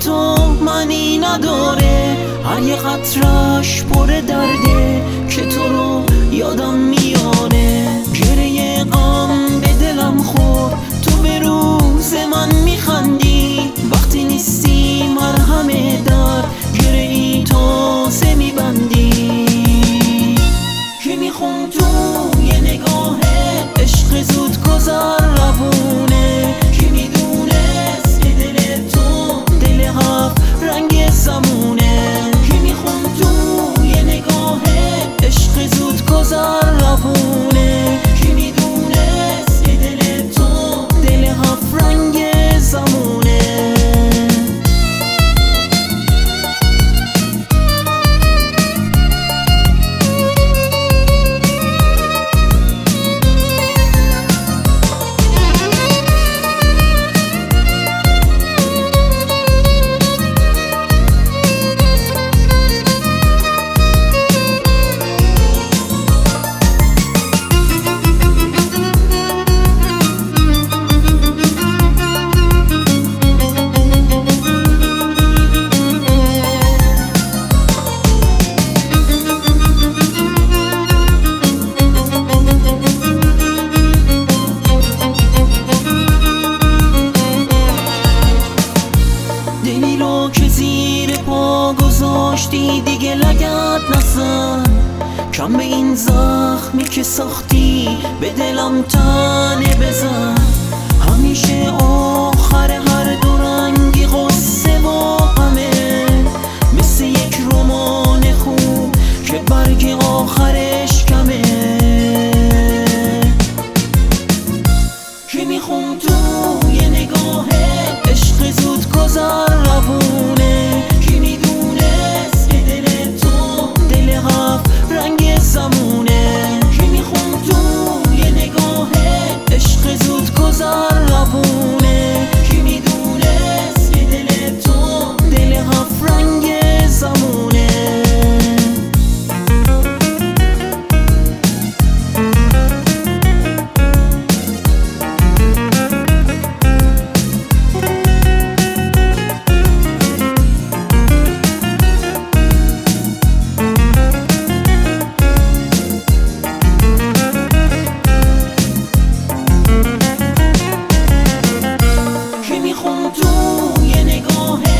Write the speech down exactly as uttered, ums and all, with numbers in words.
تو معنی نداره، هر یه قطرش پر درده که تو رو یادم میاره. گریه غم به دلم خورد، تو به روز من میخندی، وقتی نیستی مرهم در گریه تازه میبندی. که میخوام تو یه نگاه عشق زود گذر روونه، که میدونست که دل تو دل هفت رنگ زمونه. که میخوام تو یه نگاه عشق زود گذر روونه، که میدونست که دل تو دل هفت رنگ زمونه. دلی رو که زیر پا گذاشتی دیگه لگد نزن، کم به این زخمی که ساختی به دلم تنه بزن. همیشه آخر هر دو رنگی غصه و غمه، مثل یک رمان خوب که برگ آخرش کمه. که میخوام تو یه نگاه عشق زود گذر روونه، که میدونست که دل تو دل هفت رنگ زمونه. که میخوام تو یه نگاه عشق زود گذر روونه، که میدونست که دل تو دل هفت رنگ زمونه. تو یه نگاه